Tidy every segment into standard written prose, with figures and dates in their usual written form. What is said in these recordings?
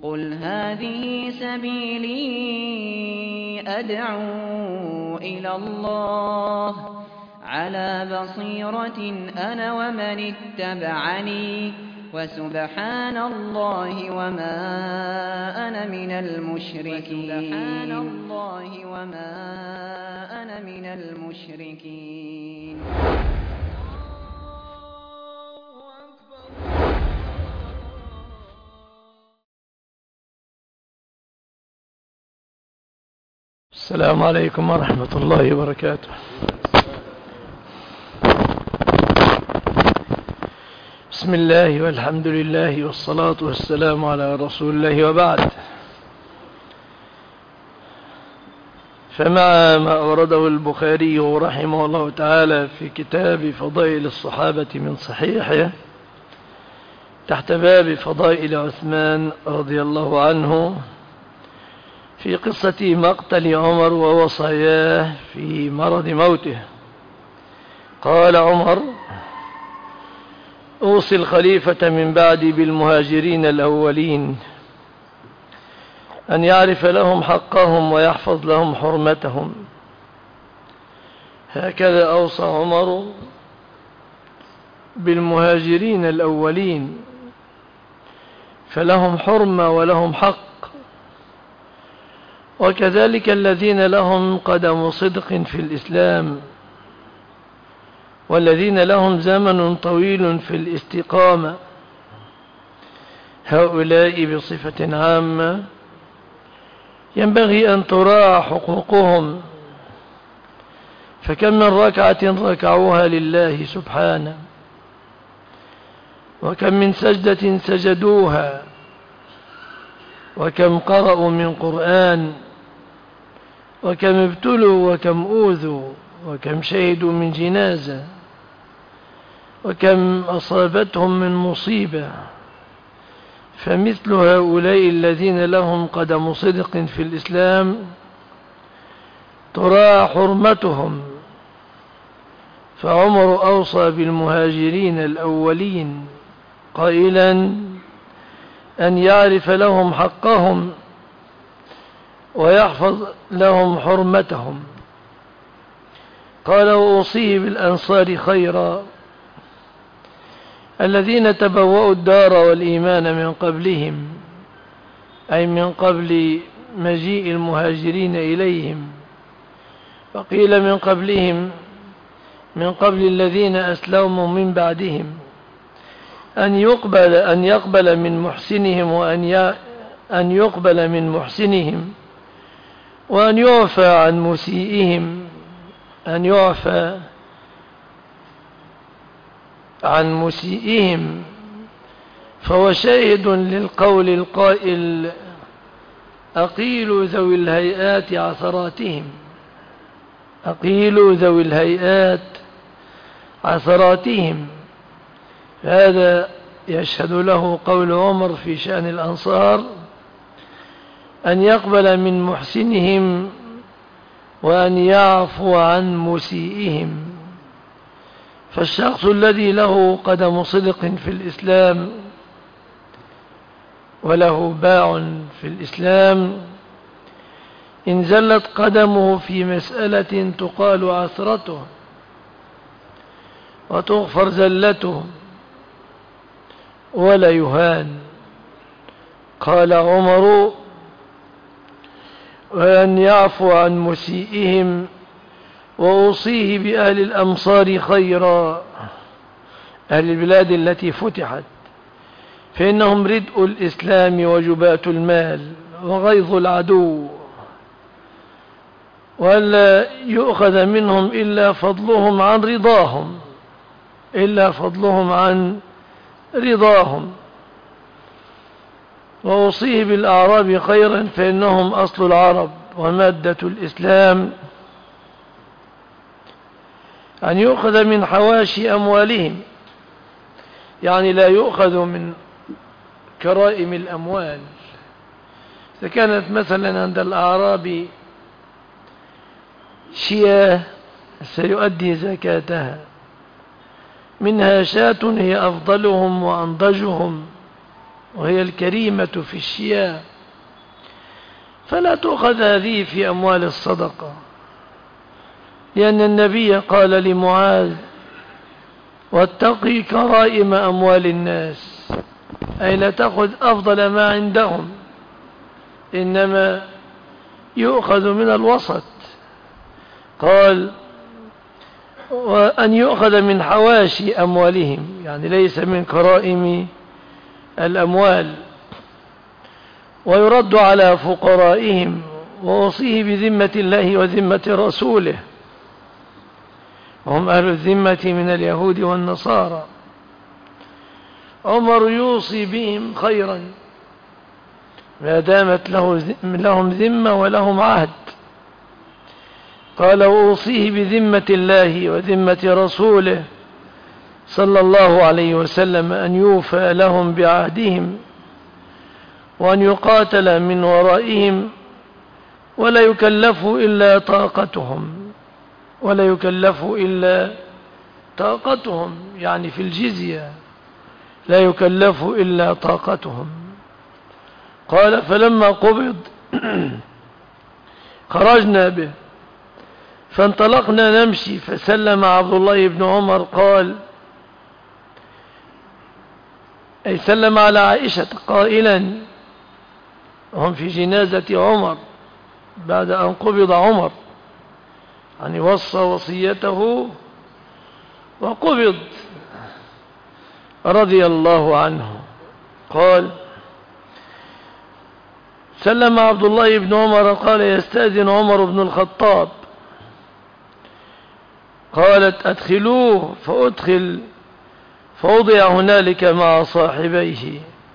قُلْ هَٰذِهِ سَبِيلِي أَدْعُو إِلَى اللَّهِ ۚ عَلَىٰ بَصِيرَةٍ أَنَا وَمَنِ اتَّبَعَنِي ۖ وَسُبْحَانَ اللَّهِ وَمَا أَنَا مِنَ الْمُشْرِكِينَ. السلام عليكم ورحمة الله وبركاته. بسم الله والحمد لله والصلاة والسلام على رسول الله، وبعد. فمع ما أورده البخاري رحمه الله تعالى في كتاب فضائل الصحابة من صحيحه تحت باب فضائل عثمان رضي الله عنه في قصة مقتل عمر ووصاياه في مرض موته، قال عمر: أوصي الخليفة من بعدي بالمهاجرين الأولين أن يعرف لهم حقهم ويحفظ لهم حرمتهم. هكذا أوصى عمر بالمهاجرين الأولين، فلهم حرمة ولهم حق، وكذلك الذين لهم قدم صدق في الإسلام والذين لهم زمن طويل في الاستقامة، هؤلاء بصفة عامة ينبغي أن تراعى حقوقهم، فكم من ركعة ركعوها لله سبحانه، وكم من سجدة سجدوها، وكم قرأوا من قرآن، وكم ابتلوا وكم أوذوا، وكم شهدوا من جنازة، وكم أصابتهم من مصيبة. فمثل هؤلاء الذين لهم قدم صدق في الإسلام تراعى حرمتهم، فعمر أوصى بالمهاجرين الأولين قائلا أن يعرف لهم حقهم ويحفظ لهم حرمتهم. قال: وأوصيه بالأنصار خيرا، الذين تبوأوا الدار والإيمان من قبلهم، أي من قبل مجيء المهاجرين إليهم، وقيل من قبلهم من قبل الذين أسلموا من بعدهم، أن يقبل من محسنهم وأن يقبل من محسنهم، وأن يعفى عن مسيئهم، أن يعفى عن مسيئهم. فهو شاهد للقول القائل: أقيلوا ذوي الهيئات عثراتهم، أقيلوا ذوي الهيئات عثراتهم. هذا يشهد له قول عمر في شأن الأنصار: أن يقبل من محسنهم وأن يعفو عن مسيئهم. فالشخص الذي له قدم صدق في الإسلام وله باع في الإسلام، إن زلت قدمه في مسألة تقال عثرته وتغفر زلته ولا يهان. قال عمر: وأن يعفو عن مسيئهم. وأوصيه بأهل الأمصار خيرا، أهل البلاد التي فتحت، فإنهم ردء الإسلام وجباة المال وغيظ العدو، ولا يؤخذ منهم إلا فضلهم عن رضاهم. وأوصيه بالأعراب خيرا، فإنهم أصل العرب ومادة الإسلام، أن يؤخذ من حواشي أموالهم، يعني لا يؤخذ من كرائم الأموال. إذا كانت مثلا عند الأعراب شياه سيؤدي زكاتها، منها شاة هي أفضلهم وأنضجهم وهي الكريمة في الشياه، فلا تؤخذ هذه في أموال الصدقة، لأن النبي قال لمعاذ: واتقي كرائم أموال الناس، أي لا تأخذ أفضل ما عندهم، إنما يؤخذ من الوسط. قال: وأن يؤخذ من حواشي أموالهم، يعني ليس من كرائم الأموال، ويرد على فقرائهم، ووصيه بذمة الله وذمة رسوله، وهم أهل الذمة من اليهود والنصارى. عمر يوصي بهم خيرا ما دامت لهم ذمة ولهم عهد. قال: وأوصيه بذمة الله وذمة رسوله صلى الله عليه وسلم أن يوفى لهم بعهدهم، وأن يقاتل من ورائهم، ولا يكلفوا إلا طاقتهم، يعني في الجزية لا يكلف إلا طاقتهم. قال: فلما قبض خرجنا به، فانطلقنا نمشي، فسلم عبد الله بن عمر، قال: أي سلم على عائشة قائلا، وهم في جنازة عمر بعد أن قبض عمر، يعني وصى وصيته وقبض رضي الله عنه. قال: سلم عبد الله بن عمر، قال: يستأذن عمر بن الخطاب. قالت: أدخلوه، فأدخل، فوضع هنالك مع صاحبيه.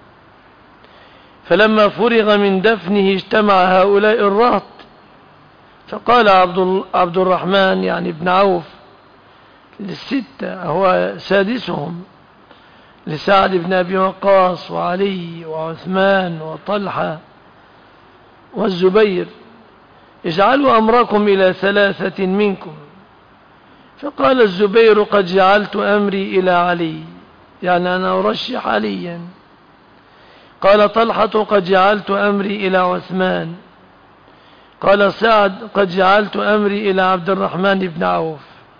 فلما فرغ من دفنه اجتمع هؤلاء الرهط، فقال عبد الرحمن يعني ابن عوف للستة، هو سادسهم، لسعد بن أبي وقاص وعلي وعثمان وطلحة والزبير: اجعلوا أمركم إلى 3 منكم. فقال الزبير: قد جعلت أمري إلى علي، يعني أنا أرشح عليا. قال طلحة: قد جعلت أمري إلى عثمان. قال سعد: قد جعلت أمري إلى عبد الرحمن بن عوف.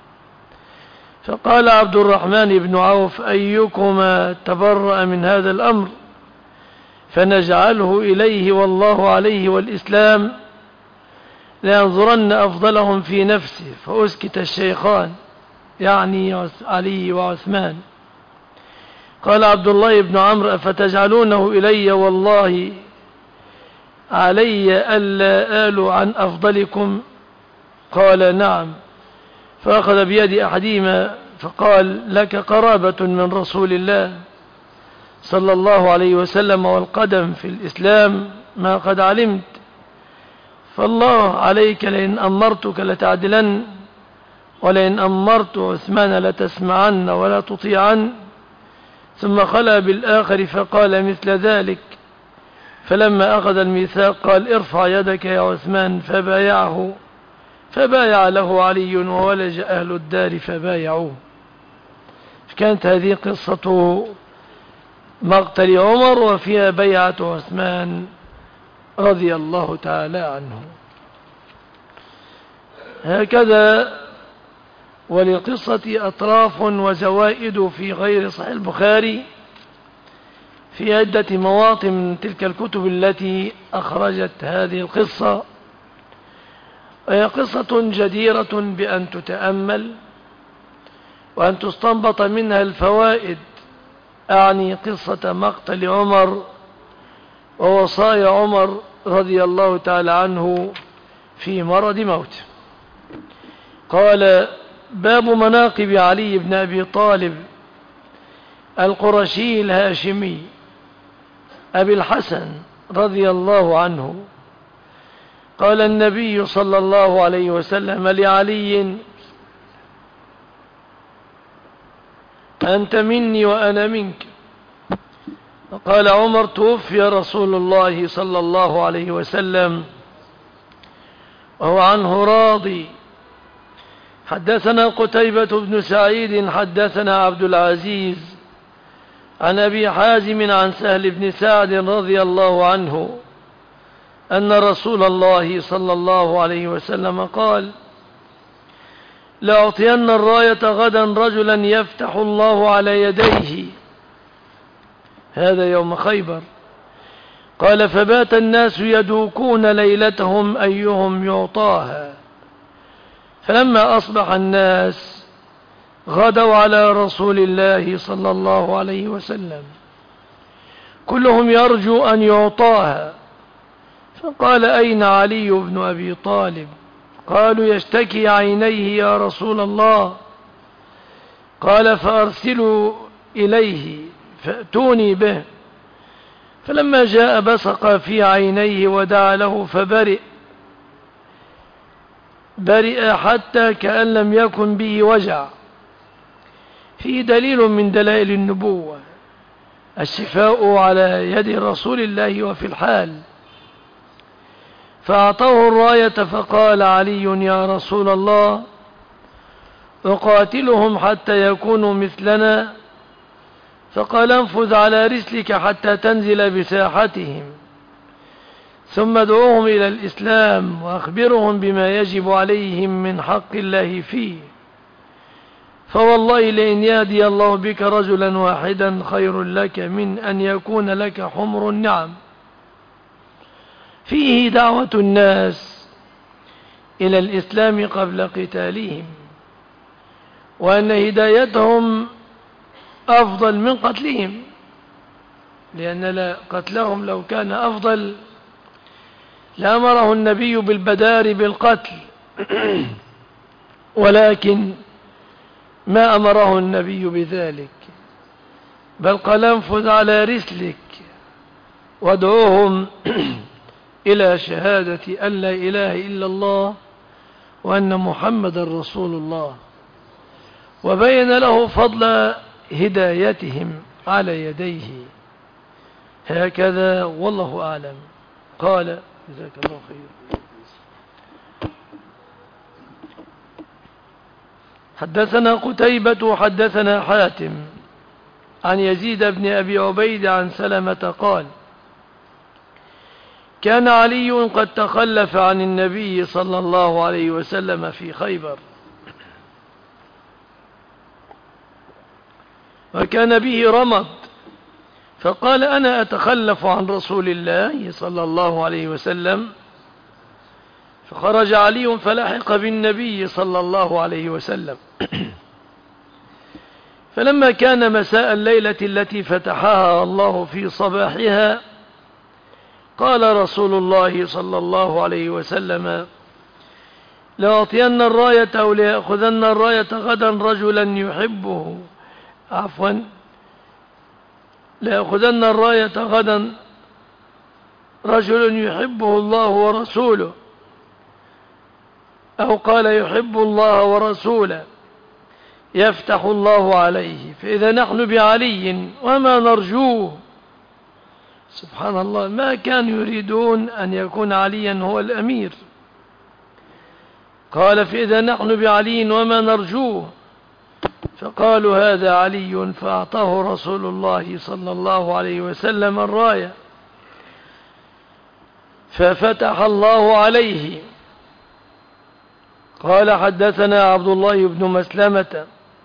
فقال عبد الرحمن بن عوف: أيكما تبرأ من هذا الأمر فنجعله إليه، والله عليه والإسلام لينظرن أفضلهم في نفسه. فأسكت الشيخان، يعني علي وعثمان. قال عبد الله بن عمرو: أفتجعلونه إلي والله علي ألا آل عن أفضلكم؟ قال: نعم. فأخذ بيد أحدهما فقال: لك قرابة من رسول الله صلى الله عليه وسلم والقدم في الإسلام ما قد علمت، فالله عليك لئن أمرتك لتعدلن، ولئن أمرت عثمان لتسمعن ولا تطيعن. ثم خلى بالآخر فقال مثل ذلك. فلما أخذ الميثاق قال: ارفع يدك يا عثمان، فبايعه، فبايع له علي، وولج أهل الدار فبايعوه. كانت هذه قصة مقتل عمر، وفيها بيعة عثمان رضي الله تعالى عنه. هكذا ولقصة أطراف وزوائد في غير صحيح البخاري في عدة مواطن من تلك الكتب التي أخرجت هذه القصة، وهي قصة جديرة بأن تتأمل وأن تستنبط منها الفوائد، أعني قصة مقتل عمر ووصايا عمر رضي الله تعالى عنه في مرض موته. قال: باب مناقب علي بن أبي طالب القرشي الهاشمي أبي الحسن رضي الله عنه. قال النبي صلى الله عليه وسلم لعلي: أنت مني وأنا منك. فقال عمر: توفي رسول الله صلى الله عليه وسلم وهو عنه راضي. حدثنا قتيبة بن سعيد حدثنا عبد العزيز عن أبي حازم عن سهل بن سعد رضي الله عنه أن رسول الله صلى الله عليه وسلم قال: لأعطين الراية غدا رجلا يفتح الله على يديه. هذا يوم خيبر. قال: فبات الناس يدوكون ليلتهم أيهم يعطاها، فلما أصبح الناس غدوا على رسول الله صلى الله عليه وسلم كلهم يرجو أن يعطاها، فقال: أين علي بن أبي طالب؟ قالوا: يشتكي عينيه يا رسول الله. قال: فأرسلوا إليه فأتوني به. فلما جاء بصق في عينيه ودعا له برئ حتى كأن لم يكن به وجع. فيه دليل من دلائل النبوة، الشفاء على يد رسول الله وفي الحال. فأعطاه الراية فقال علي: يا رسول الله، أقاتلهم حتى يكونوا مثلنا؟ فقال: انفذ على رسلك حتى تنزل بساحتهم، ثم ادعوهم إلى الإسلام وأخبرهم بما يجب عليهم من حق الله فيه، فوالله لئن يهدي الله بك رجلا واحدا خير لك من أن يكون لك حمر النعم. فيه دعوة الناس إلى الإسلام قبل قتالهم، وأن هدايتهم أفضل من قتلهم، لأن قتلهم لو كان أفضل لأمره النبي بالبدار بالقتل، ولكن ما أمره النبي بذلك، بل قال: انفذ على رسلك وادعوهم إلى شهادة أن لا إله إلا الله وأن محمد رسول الله، وبين له فضل هدايتهم على يديه. هكذا والله أعلم. قال: جزاك الله خير. حدثنا قتيبة حدثنا حاتم عن يزيد بن أبي عبيد عن سلمة قال: كان علي قد تخلف عن النبي صلى الله عليه وسلم في خيبر، وكان به رمض، فقال: أنا أتخلف عن رسول الله صلى الله عليه وسلم. فخرج علي فلحق بالنبي صلى الله عليه وسلم. فلما كان مساء الليلة التي فتحها الله في صباحها، قال رسول الله صلى الله عليه وسلم: لأعطين الراية أو ليأخذن الراية غدا رجلا يحبه ليأخذن الراية غدا رجل يحبه الله ورسوله، أو قال: يحب الله ورسوله، يفتح الله عليه، فإذا نحن بعلي وما نرجوه. سبحان الله، ما كانوا يريدون أن يكون عليا هو الأمير. قال: فإذا نحن بعلي وما نرجوه. فقالوا: هذا علي. فأعطاه رسول الله صلى الله عليه وسلم الراية، ففتح الله عليه. قال: حدثنا عبد الله بن مسلمة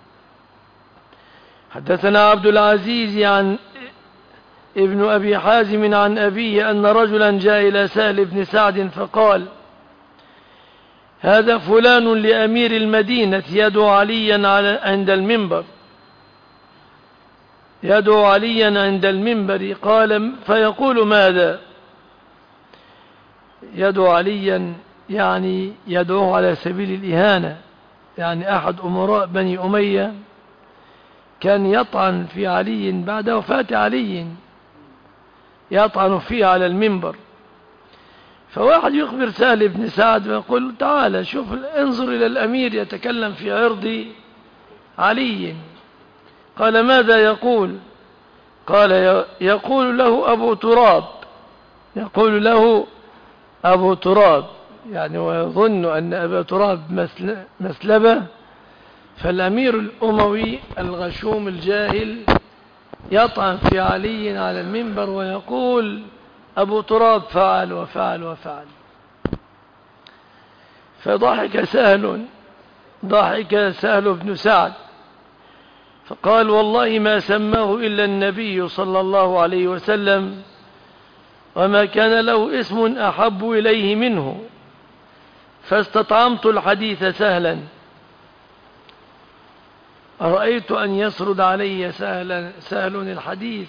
حدثنا عبد العزيز عن ابن أبي حازم عن أبيه أن رجلا جاء إلى سهل بن سعد فقال: هذا فلان لأمير المدينة يدعو عليا عند المنبر، يدعو عليا عند المنبر. قال: فيقول: ماذا؟ يدعو عليا يعني يدعوه على سبيل الإهانة. يعني أحد أمراء بني أمية كان يطعن في علي بعد وفاة علي، يطعن فيه على المنبر. فواحد يخبر سهل بن سعد ويقول: تعال شوف، انظر إلى الأمير يتكلم في عرض علي. قال: ماذا يقول؟ قال: يقول له أبو تراب، يقول له أبو تراب، يعني ويظن أن أبا تراب مسلبة. فالأمير الأموي الغشوم الجاهل يطعن في علي على المنبر ويقول أبو تراب فعل وفعل وفعل. فضحك سهل بن سعد فقال والله ما سماه إلا النبي صلى الله عليه وسلم وما كان له اسم أحب إليه منه، فاستطعمت الحديث سهلا. أرأيت أن يسرد علي سهل الحديث،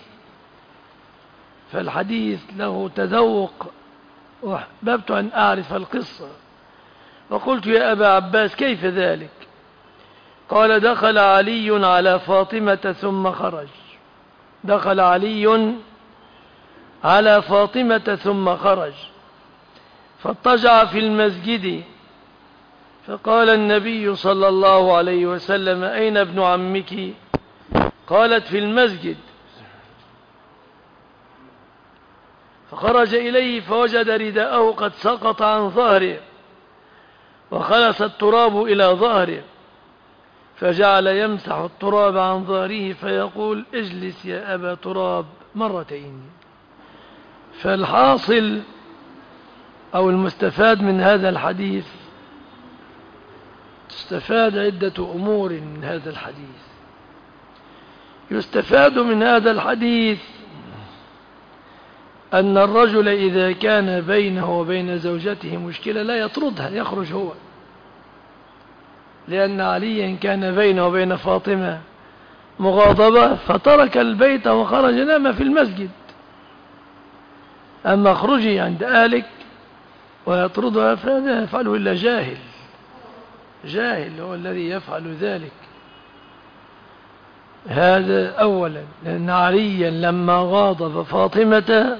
فالحديث له تذوق، وأحببت أن أعرف القصة، وقلت يا أبا عباس كيف ذلك؟ قال دخل علي على فاطمة ثم خرج. دخل علي على فاطمة ثم خرج فاضطجع في المسجد، فقال النبي صلى الله عليه وسلم أين ابن عمك؟ قالت في المسجد. فخرج إليه فوجد رداءه قد سقط عن ظهره وخلص التراب إلى ظهره، فجعل يمسح التراب عن ظهره فيقول اجلس يا أبا تراب مرتين. فالحاصل أو المستفاد من هذا الحديث، تستفاد عدة أمور من هذا الحديث. يستفاد من هذا الحديث أن الرجل إذا كان بينه وبين زوجته مشكلة لا يطردها، يخرج هو، لأن عليا كان بينه وبين فاطمة مغاضبة فترك البيت وخرج نام في المسجد. أما اخرجي عند أهلك ويطردها فهذا يفعله إلا جاهل هو الذي يفعل ذلك. هذا أولا، لأن عليا لما غاضب فاطمة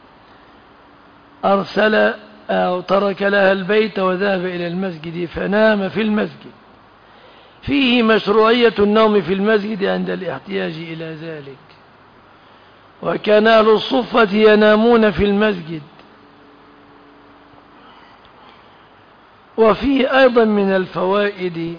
أرسل أو ترك لها البيت وذهب إلى المسجد فنام في المسجد. فيه مشروعية النوم في المسجد عند الاحتياج إلى ذلك، وكان أهل الصفة ينامون في المسجد. وفيه أيضا من الفوائد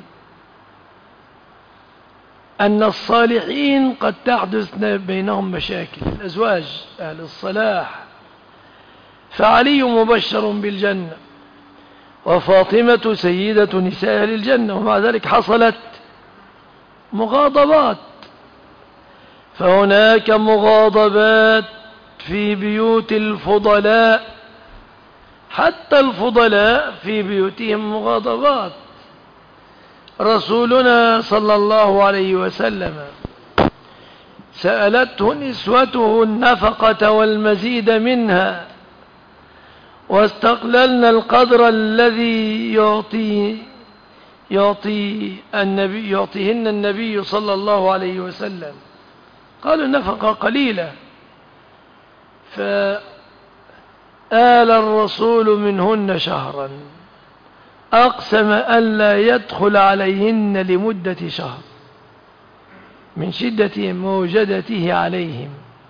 أن الصالحين قد تحدث بينهم مشاكل، الأزواج أهل الصلاح، فعلي مبشر بالجنة وفاطمة سيدة نساء أهل الجنة، ومع ذلك حصلت مغاضبات. فهناك مغاضبات في بيوت الفضلاء، حتى الفضلاء في بيوتهم مغاضبات. رسولنا صلى الله عليه وسلم سألته نسوته النفقة والمزيد منها، واستقللنا القدر الذي يعطيهن النبي صلى الله عليه وسلم. قالوا النفقة قليلة، فآل الرسول منهن شهرا، أقسم أن لا يدخل عليهن لمدة شهر من شدة موجدته عليهم.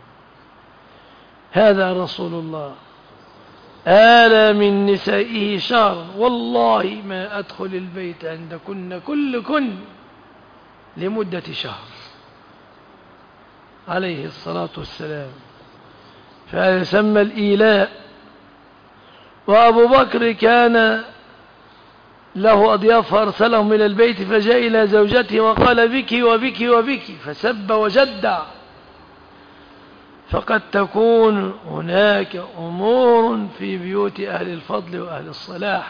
هذا رسول الله آل من نسائه شهر، والله ما أدخل البيت عندكن كلكن لمدة شهر عليه الصلاة والسلام. فهذا يسمى الإيلاء. وأبو بكر كان له أضياف فأرسلهم إلى البيت، فجاء إلى زوجته وقال بك وبك وبك، فسب وجدع. فقد تكون هناك أمور في بيوت أهل الفضل وأهل الصلاح،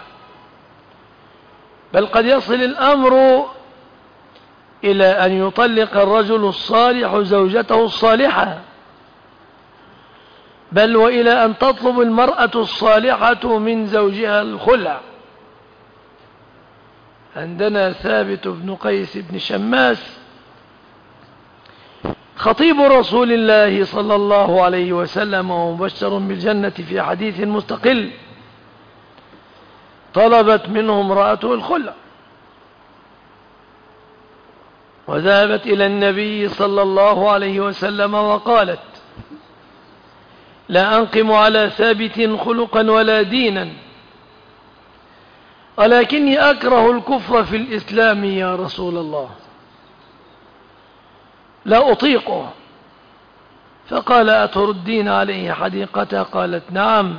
بل قد يصل الأمر إلى أن يطلق الرجل الصالح زوجته الصالحة، بل وإلى أن تطلب المرأة الصالحة من زوجها الخلع. عندنا ثابت بن قيس بن شماس خطيب رسول الله صلى الله عليه وسلم ومبشر بالجنة في حديث مستقل، طلبت منه امرأته الخلع، وذهبت إلى النبي صلى الله عليه وسلم وقالت لا أنقم على ثابت خلقا ولا دينا، ولكني أكره الكفر في الإسلام يا رسول الله، لا أطيقه. فقال أتردين عليه حديقته؟ قالت نعم،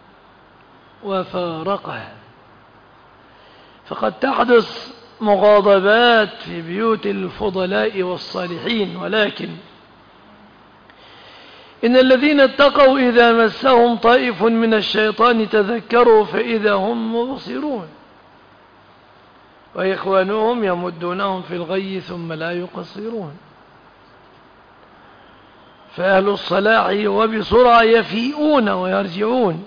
وفارقها. فقد تحدث مغاضبات في بيوت الفضلاء والصالحين، ولكن إن الذين اتقوا إذا مسهم طائف من الشيطان تذكروا فإذا هم مبصرون، وإخوانهم يمدونهم في الغي ثم لا يقصرون. فأهل الصلاح وبسرعة يفيئون ويرجعون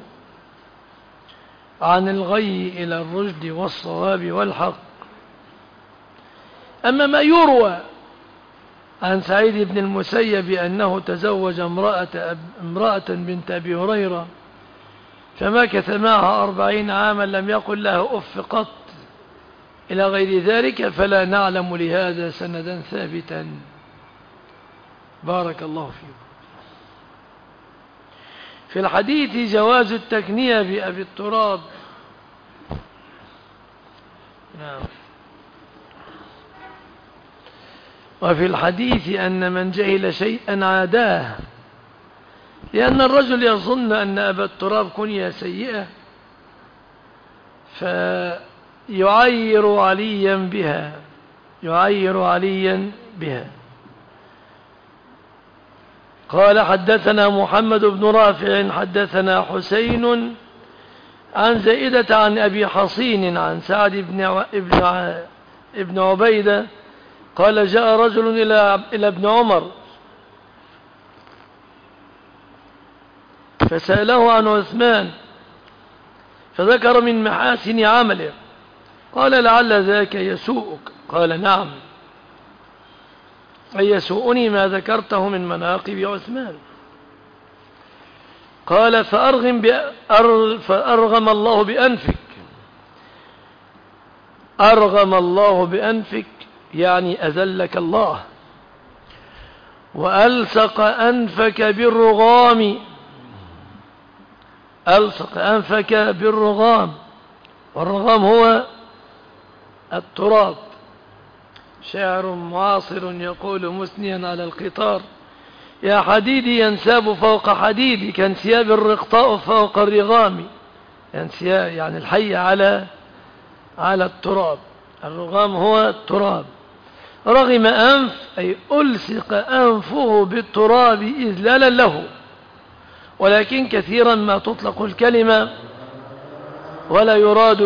عن الغي إلى الرشد والصواب والحق. أما ما يروى عن سعيد بن المسيب أنه تزوج امرأة بنت أبي هريرة فمكث معها 40 عاما لم يقل له أف قط إلى غير ذلك، فلا نعلم لهذا سندا ثابتا. بارك الله فيكم. في الحديث جواز التكنية بأبي التراب. نعم. وفي الحديث أن من جهل شيئا عاداه، لأن الرجل يظن أن أبا التراب كنية سيئة فيعير عليا بها. قال حدثنا محمد بن رافع حدثنا حسين عن زائدة عن أبي حصين عن سعد بن عبيدة قال جاء رجل إلى ابن عمر فسأله عن عثمان فذكر من محاسن عمله، قال لعل ذاك يسوءك؟ قال نعم، أي يسوءني ما ذكرته من مناقب عثمان. قال فأرغم الله بأنفك. أرغم الله بأنفك يعني أذلك الله، وألصق أنفك بالرغام. ألصق أنفك بالرغام، والرغام هو التراب. شاعر معاصر يقول مثنيا على القطار: يا حديدي ينساب فوق حديدي كانسياب الرقطاء فوق الرغام. يعني الحي على التراب. الرغام هو التراب. رغم أنف أي ألصق أنفه بالتراب إذلالا له، ولكن كثيرا ما تطلق الكلمة ولا يراد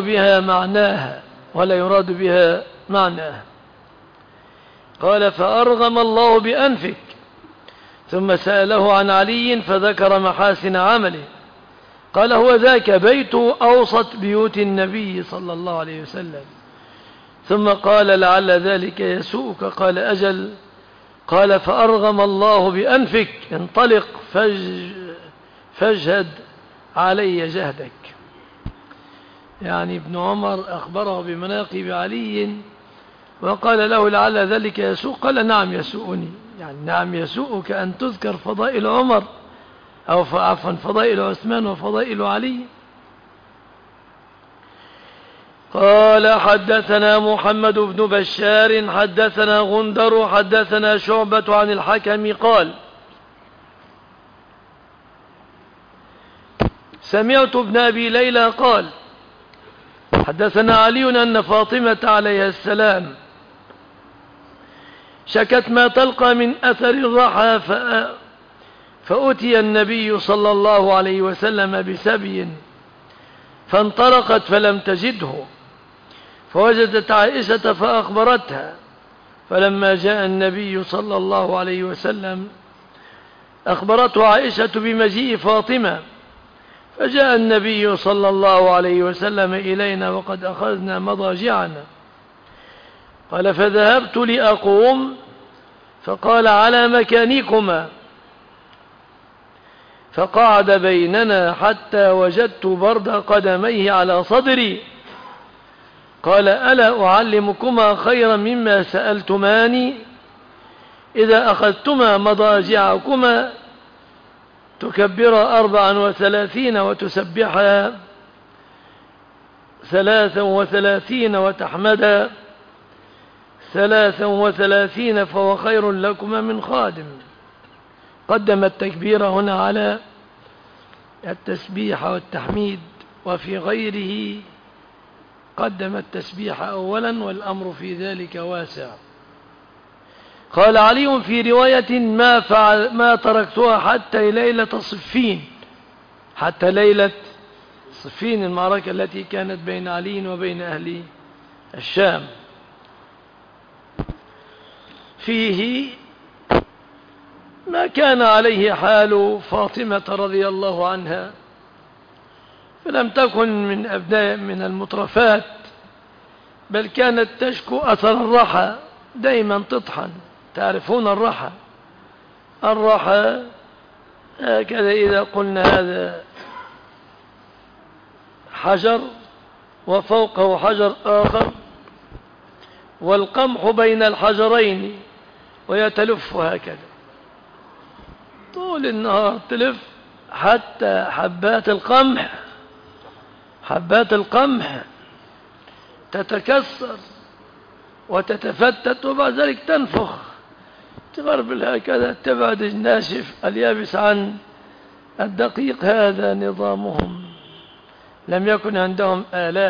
بها معناها. قال فأرغم الله بأنفك. ثم سأله عن علي فذكر محاسن عمله، قال هو ذاك بيت أوسط بيوت النبي صلى الله عليه وسلم. ثم قال لعل ذلك يسوءك؟ قال أجل. قال فأرغم الله بأنفك، انطلق فاجهد علي جهدك. يعني ابن عمر أخبره بمناقب علي وقال له لعل ذلك يسوء؟ قال نعم يسوءني، يعني نعم يسوءك أن تذكر فضائل عمر أو عفوا فضائل عثمان وفضائل علي. قال حدثنا محمد بن بشار حدثنا غندر حدثنا شعبة عن الحكم قال سمعت ابن أبي ليلى قال حدثنا علي أن فاطمة عليها السلام شكت ما تلقى من أثر الرحى فأتي النبي صلى الله عليه وسلم بسبي فانطلقت فلم تجده، فوجدت عائشة فأخبرتها، فلما جاء النبي صلى الله عليه وسلم أخبرته عائشة بمجيء فاطمة، فجاء النبي صلى الله عليه وسلم إلينا وقد أخذنا مضاجعنا. قال فذهبت لأقوم فقال على مكانكما، فقعد بيننا حتى وجدت برد قدميه على صدري. قال ألا أعلمكما خيرا مما سألتماني؟ إذا أخذتما مضاجعكما تكبر 34 وتسبح 33 وتحمد 33 فهو خير لكما من خادم. قدم التكبير هنا على التسبيح والتحميد، وفي غيره قدم التسبيح أولا، والأمر في ذلك واسع. قال علي في رواية: ما تركتها حتى ليلة صفين، حتى ليلة صفين، المعركة التي كانت بين علي وبين أهل الشام. فيه ما كان عليه حال فاطمة رضي الله عنها، فلم تكن من أبناء من المترفات، بل كانت تشكو أثر الرحى، دائما تطحن. تعرفون الرحى هكذا، إذا قلنا هذا حجر وفوقه حجر آخر، والقمح بين الحجرين، ويتلف هكذا طول النهار، تلف حتى حبات القمح تتكسر وتتفتت، وبعد ذلك تنفخ، تغربل هكذا، تبعد الناشف اليابس عن الدقيق. هذا نظامهم. لم يكن عندهم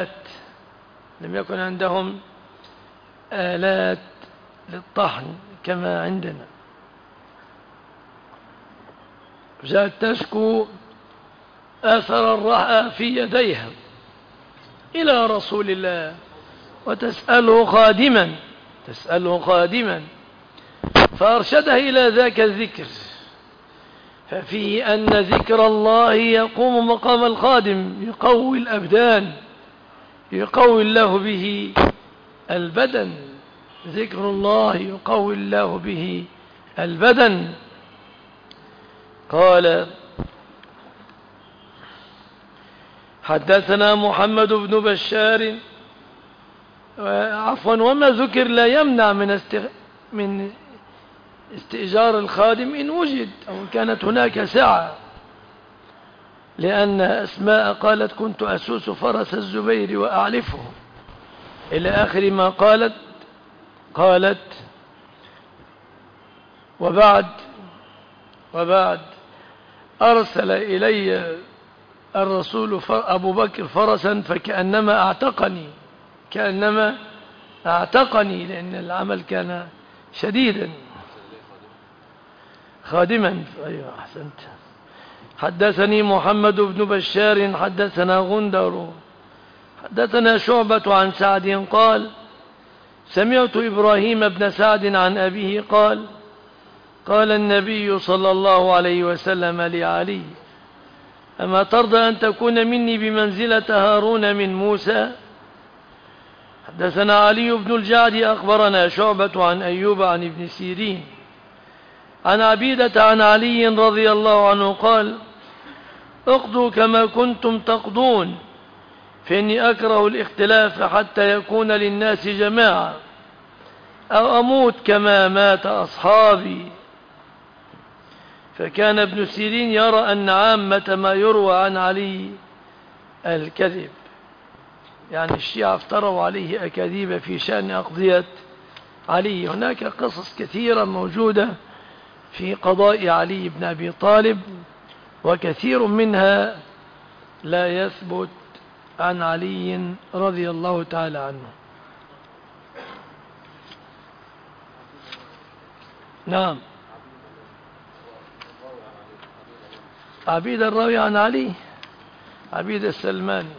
آلات للطحن كما عندنا. جاءت تشكو أثر الرحى في يديها إلى رسول الله، وتسأله خادما، فأرشدها إلى ذاك الذكر، ففيه أن ذكر الله يقوم مقام الخادم، يقوي الأبدان، يقوي الله به البدن. ذكر الله يقوي الله به البدن. قال: حدثنا محمد بن بشار، وما ذكر لا يمنع من استئجار الخادم إن وجد أو كانت هناك سعة، لأن أسماء قالت: كنت أسوس فرس الزبير وأعلفه، إلى آخر ما قالت وبعد أرسل إلي الرسول أبو بكر فرسا فكأنما أعتقني، لأن العمل كان شديدا. خادما، أيوة أحسنت. حدثني محمد بن بشار حدثنا غندر حدثنا شعبة عن سعد قال: سمعت إبراهيم بن سعد عن أبيه قال: قال النبي صلى الله عليه وسلم لعلي: أما ترضى أن تكون مني بمنزلة هارون من موسى؟ حدثنا علي بن الجعد أخبرنا شعبة عن أيوب عن ابن سيرين عن عبيدة عن علي رضي الله عنه قال: اقضوا كما كنتم تقضون، فإني أكره الاختلاف حتى يكون للناس جماعة، أو أموت كما مات أصحابي. فكان ابن سيرين يرى أن عامة ما يروى عن علي الكذب، يعني الشيعة افتروا عليه أكاذيب في شأن أقضية علي. هناك قصص كثيرة موجودة في قضاء علي بن أبي طالب، وكثير منها لا يثبت عن علي رضي الله تعالى عنه. نعم، عبيد الراوي عن علي، عبيد السلماني.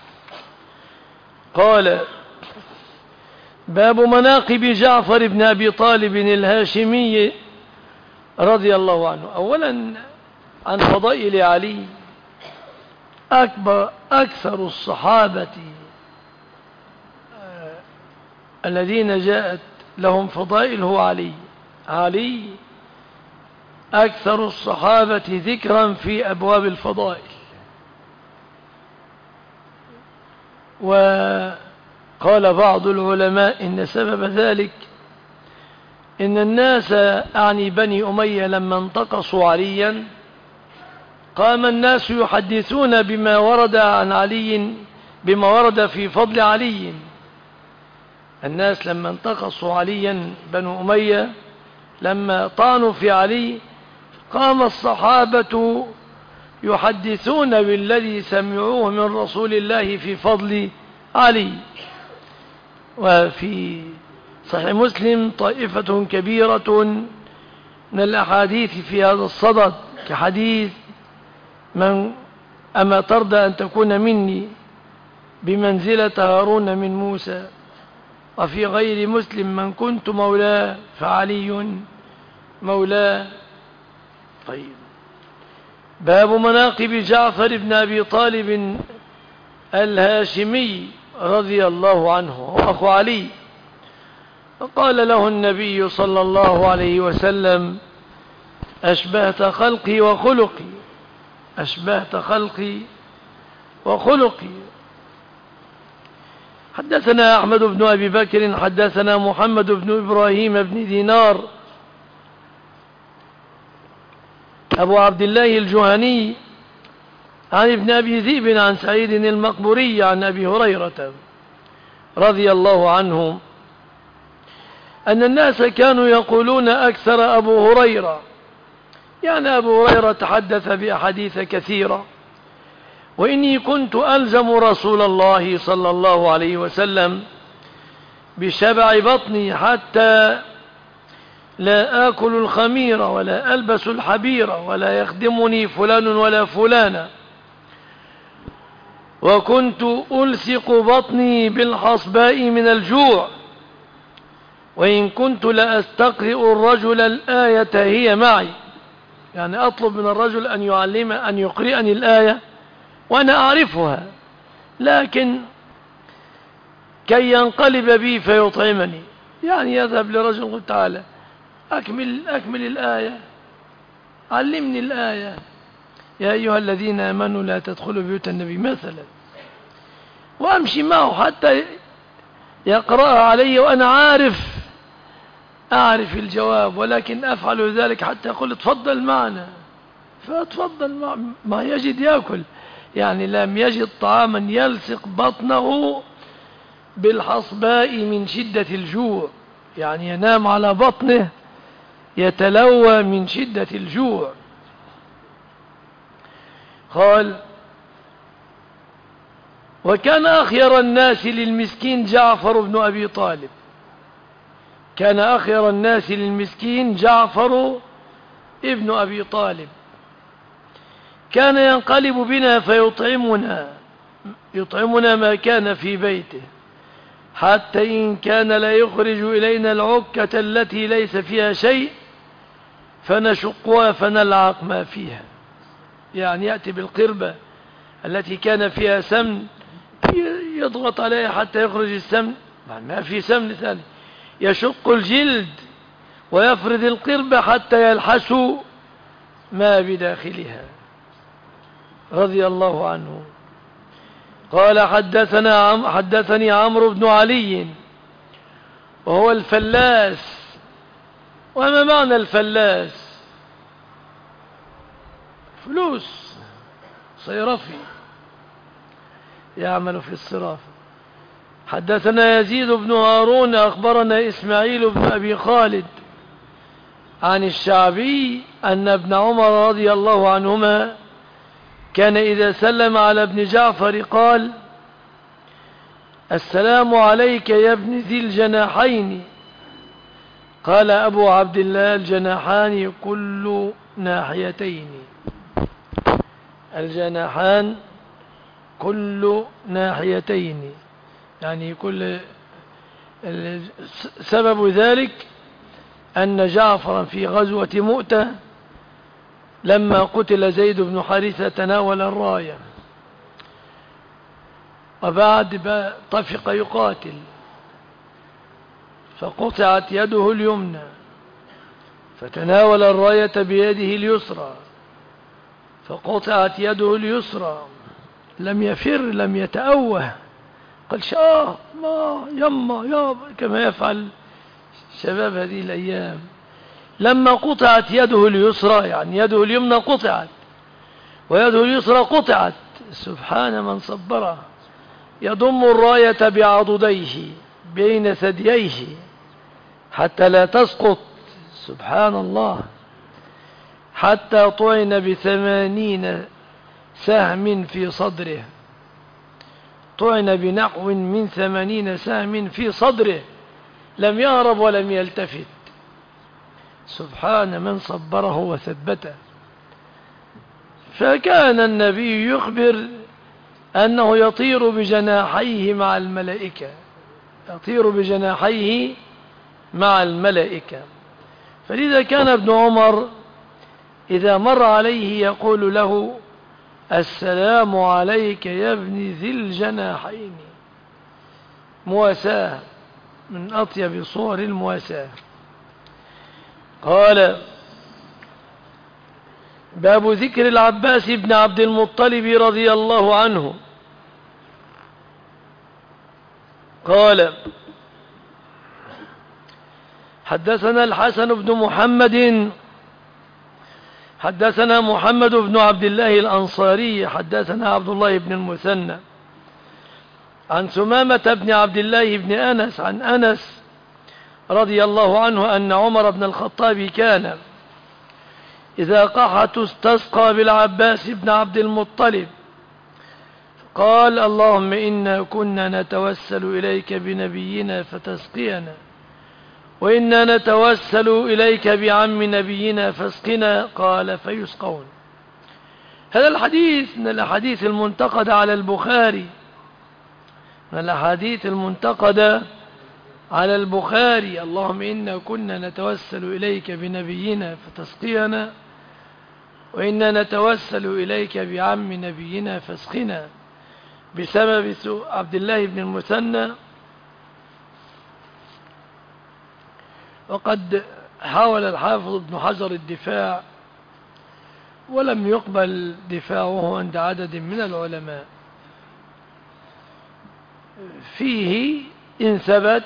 قال: باب مناقب جعفر بن أبي طالب الهاشمي رضي الله عنه. أولا عن فضائل علي: أكثر الصحابة الذين جاءت لهم فضائل هو علي أكثر الصحابة ذكرا في أبواب الفضائل. وقال بعض العلماء إن سبب ذلك إن الناس أعني بني أمية لما انتقصوا عليا قام الناس يحدثون بما ورد عن علي، بما ورد في فضل علي. الناس لما انتقصوا عليا بنو أمية، لما طعنوا في علي، قام الصحابة يحدثون بالذي سمعوه من رسول الله في فضل علي. وفي صحيح مسلم طائفة كبيرة من الأحاديث في هذا الصدد، كحديث من أما ترضى أن تكون مني بمنزلة هارون من موسى. وفي غير مسلم من كنت مولاه فعلي مولاه. طيب، باب مناقب جعفر بن أبي طالب الهاشمي رضي الله عنه أخو علي. فقال له النبي صلى الله عليه وسلم: أشبهت خلقي وخلقي، أشبهت خلقي وخلقي. حدثنا أحمد بن أبي بكر حدثنا محمد بن إبراهيم بن دينار أبو عبد الله الجهني عن ابن أبي ذئب عن سعيد المقبوري عن أبي هريرة رضي الله عنه أن الناس كانوا يقولون أكثر أبو هريرة، يعني أبو هريرة تحدث بأحاديث كثيرة، وإني كنت ألزم رسول الله صلى الله عليه وسلم بشبع بطني حتى لا آكل الخمير ولا ألبس الحبير ولا يخدمني فلان ولا فلانة، وكنت ألصق بطني بالحصباء من الجوع، وإن كنت لأستقرئ الرجل الآية هي معي، يعني أطلب من الرجل أن يقرئني الآية وأنا أعرفها، لكن كي ينقلب بي فيطعمني، يعني يذهب لرجل يقول: تعالى أكمل الآية، علمني الآية، يا أيها الذين آمنوا لا تدخلوا بيوت النبي مثلا، وأمشي معه حتى يقرأها علي وأنا أعرف الجواب، ولكن أفعل ذلك حتى يقول: اتفضل معنا، فأتفضل ما يجد يأكل، يعني لم يجد طعاما يلصق بطنه بالحصباء من شدة الجوع، يعني ينام على بطنه يتلوى من شدة الجوع. قال: وكان أخير الناس للمسكين جعفر بن أبي طالب، كان أخير الناس للمسكين جعفر ابن أبي طالب، كان ينقلب بنا فيطعمنا ما كان في بيته، حتى إن كان لا يخرج إلينا العكة التي ليس فيها شيء فنشقها فنلعق ما فيها، يعني يأتي بالقربة التي كان فيها سمن يضغط عليها حتى يخرج السمن، ما في سمن ثاني، يشق الجلد ويفرد القربة حتى يلحسوا ما بداخلها، رضي الله عنه. قال: حدثني عمرو بن علي وهو الفلاس. وما معنى الفلاس؟ فلوس، صيرفي يعمل في الصرافة. حدثنا يزيد بن هارون أخبرنا إسماعيل بن أبي خالد عن الشعبي أن ابن عمر رضي الله عنهما كان إذا سلم على ابن جعفر قال: السلام عليك يا ابن ذي الجناحين. قال أبو عبد الله: الجناحان كل ناحيتين، الجناحان كل ناحيتين، يعني كل سبب ذلك أن جعفرا في غزوة مؤتة لما قتل زيد بن حارثة تناول الراية، وبعد طفق يقاتل فقطعت يده اليمنى، فتناول الراية بيده اليسرى فقطعت يده اليسرى، لم يفر، لم يتأوه، قال: شاه ما يما يابا، كما يفعل شباب هذه الأيام. لما قطعت يده اليسرى، يعني يده اليمنى قطعت ويده اليسرى قطعت، سبحان من صبره، يضم الراية بعضديه بين ثدييه حتى لا تسقط، سبحان الله، حتى طعن ب80 سهم في صدره، طعن بنحو من 80 سهم في صدره، لم يهرب ولم يلتفت. سبحان من صبره وثبته. فكان النبي يخبر أنه يطير بجناحيه مع الملائكة، يطير بجناحيه مع الملائكة. فلذا كان ابن عمر إذا مر عليه يقول له: السلام عليك يا ابن ذي الجناحين. مواساة من أطيب صور المواساة. قال: باب ذكر العباس بن عبد المطلب رضي الله عنه. قال: حدثنا الحسن بن محمد حدثنا محمد بن عبد الله الأنصاري حدثنا عبد الله بن المثنى عن ثمامة بن عبد الله بن أنس عن أنس رضي الله عنه أن عمر بن الخطاب كان إذا قحط استسقى بالعباس بن عبد المطلب، قال: اللهم إنا كنا نتوسل إليك بنبينا فتسقينا، وإنا نتوسل إليك بعم نبينا فاسقنا. قال: فيسقون. هذا الحديث من الأحاديث المنتقدة على البخاري، من الأحاديث المنتقدة على البخاري. اللهم إنا كنا نتوسل إليك بنبينا فتسقينا، وإنا نتوسل إليك بعم نبينا فاسقنا، بسبب عبد الله بن المثنى. وقد حاول الحافظ ابن حجر الدفاع ولم يقبل دفاعه عند عدد من العلماء. فيه إن ثبت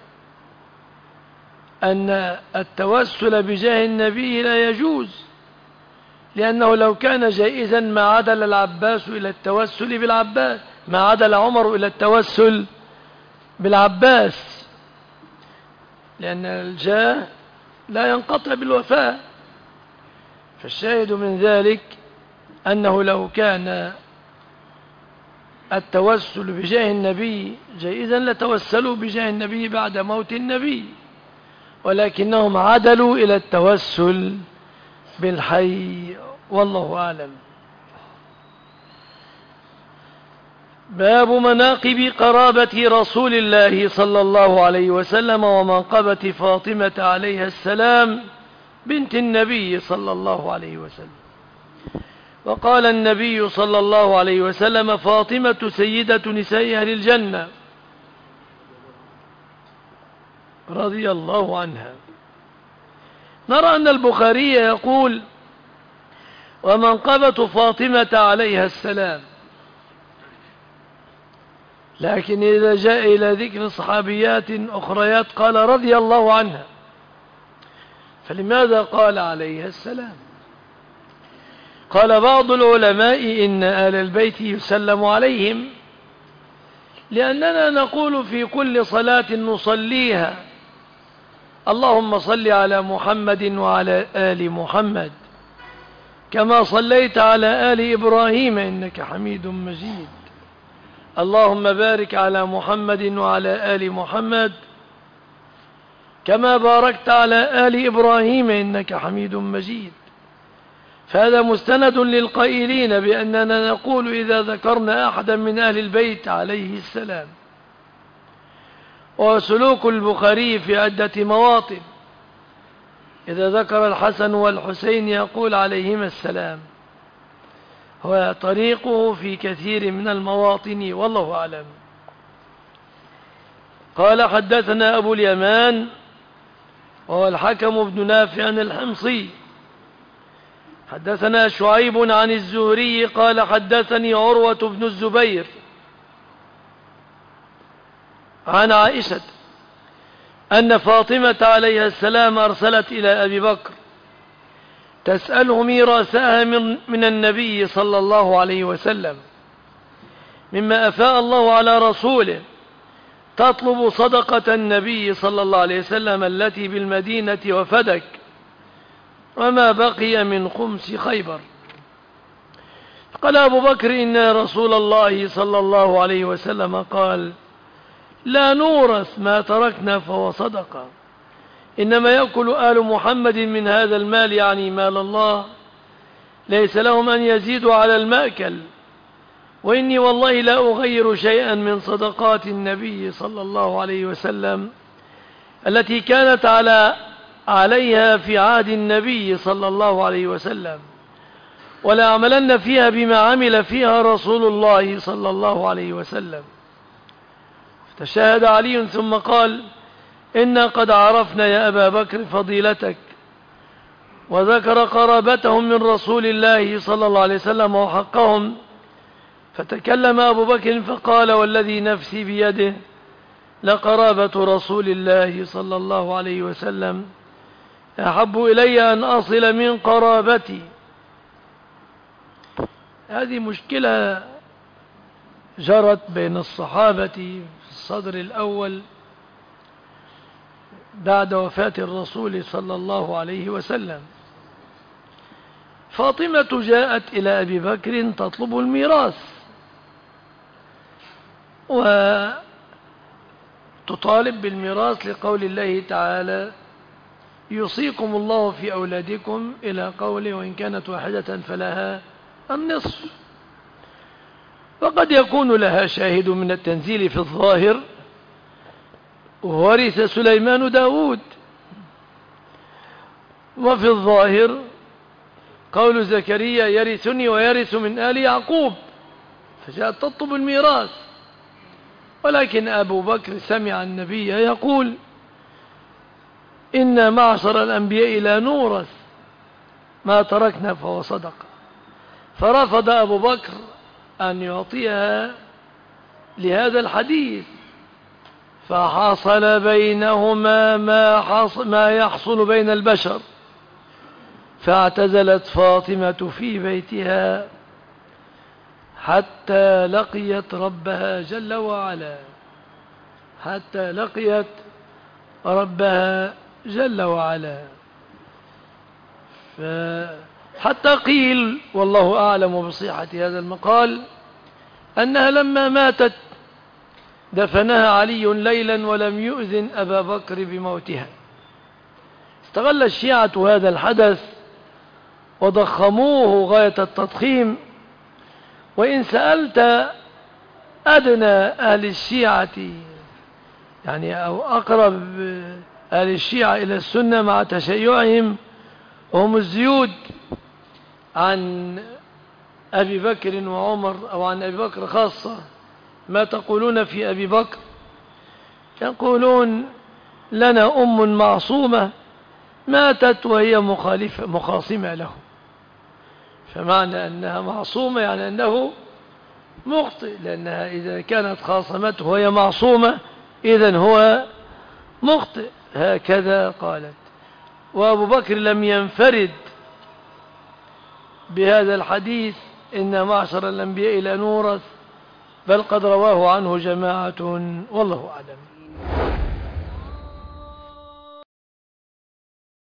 أن التوسل بجاه النبي لا يجوز، لأنه لو كان جائزا ما عدل العباس إلى التوسل بالعباس، ما عدل عمر إلى التوسل بالعباس، لأن الجاه لا ينقطع بالوفاء. فالشاهد من ذلك أنه لو كان التوسل بجاه النبي جائزا لتوسلوا بجاه النبي بعد موت النبي، ولكنهم عدلوا إلى التوسل بالحي، والله أعلم. باب مناقب قرابة رسول الله صلى الله عليه وسلم ومنقبة فاطمة عليها السلام بنت النبي صلى الله عليه وسلم. وقال النبي صلى الله عليه وسلم: فاطمة سيدة نساء أهل الجنة رضي الله عنها. نرى أن البخاري يقول: ومنقبة فاطمة عليها السلام، لكن إذا جاء إلى ذكر صحابيات أخريات قال رضي الله عنها. فلماذا قال عليها السلام؟ قال بعض العلماء: إن آل البيت يسلم عليهم، لأننا نقول في كل صلاة نصليها: اللهم صل على محمد وعلى آل محمد كما صليت على آل إبراهيم إنك حميد مجيد، اللهم بارك على محمد وعلى آل محمد كما باركت على آل إبراهيم إنك حميد مجيد. فهذا مستند للقائلين بأننا نقول إذا ذكرنا أحدا من أهل البيت عليه السلام. وسلوك البخاري في عدة مواطن إذا ذكر الحسن والحسين يقول عليهما السلام، هو طريقه في كثير من المواطن، والله أعلم. قال: حدثنا أبو اليمان وهو الحكم بن نافع الحمصي حدثنا شعيب عن الزهري قال: حدثني عروة بن الزبير عن عائشة أن فاطمة عليها السلام أرسلت إلى أبي بكر تسأله ميراثها من النبي صلى الله عليه وسلم مما أفاء الله على رسوله، تطلب صدقة النبي صلى الله عليه وسلم التي بالمدينة وفدك، وما بقي من خمس خيبر. قال أبو بكر: إن رسول الله صلى الله عليه وسلم قال: لا نورث ما تركنا فهو صدقة، إنما يأكل آل محمد من هذا المال، يعني مال الله، ليس لهم أن يزيدوا على المأكل، وإني والله لا أغير شيئا من صدقات النبي صلى الله عليه وسلم التي كانت عليها في عهد النبي صلى الله عليه وسلم، ولا أعملن فيها بما عمل فيها رسول الله صلى الله عليه وسلم. فتشهد علي ثم قال: إنا قد عرفنا يا أبا بكر فضيلتك، وذكر قرابتهم من رسول الله صلى الله عليه وسلم وحقهم. فتكلم أبو بكر فقال: والذي نفسي بيده لقرابة رسول الله صلى الله عليه وسلم أحب إلي أن أصل من قرابتي. هذه مشكلة جرت بين الصحابة في الصدر الأول بعد وفاة الرسول صلى الله عليه وسلم. فاطمة جاءت إلى أبي بكر تطلب الميراث، وتطالب بالميراث لقول الله تعالى: يوصيكم الله في أولادكم، إلى قوله: وإن كانت واحدة فلها النصف. وقد يكون لها شاهد من التنزيل في الظاهر: ورث سليمان داود، وفي الظاهر قول زكريا: يرثني ويرث من آل يعقوب، فجاءت تطلب الميراث. ولكن أبو بكر سمع النبي يقول: إن معشر الأنبياء لا نورث ما تركنا فهو صدقة. فرفض أبو بكر أن يعطيها لهذا الحديث، فحصل بينهما ما يحصل بين البشر، فاعتزلت فاطمة في بيتها حتى لقيت ربها جل وعلا، حتى لقيت ربها جل وعلا. حتى قيل، والله أعلم بصحة هذا المقال، أنها لما ماتت دفنها علي ليلا ولم يؤذن أبا بكر بموتها. استغل الشيعة هذا الحدث وضخموه غاية التضخيم. وإن سألت أدنى أهل الشيعة، يعني أو أقرب أهل الشيعة إلى السنة مع تشيعهم، وهم الزيود، عن أبي بكر وعمر، أو عن أبي بكر خاصة، ما تقولون في أبي بكر؟ يقولون: لنا أم معصومة ماتت وهي مخاصمة له. فمعنى أنها معصومة يعني أنه مخطئ، لأنها إذا كانت خاصمته وهي معصومة إذن هو مخطئ. هكذا قالت. وأبو بكر لم ينفرد بهذا الحديث: إن معشر الأنبياء لا نورث، بل قد رواه عنه جماعة، والله أعلم.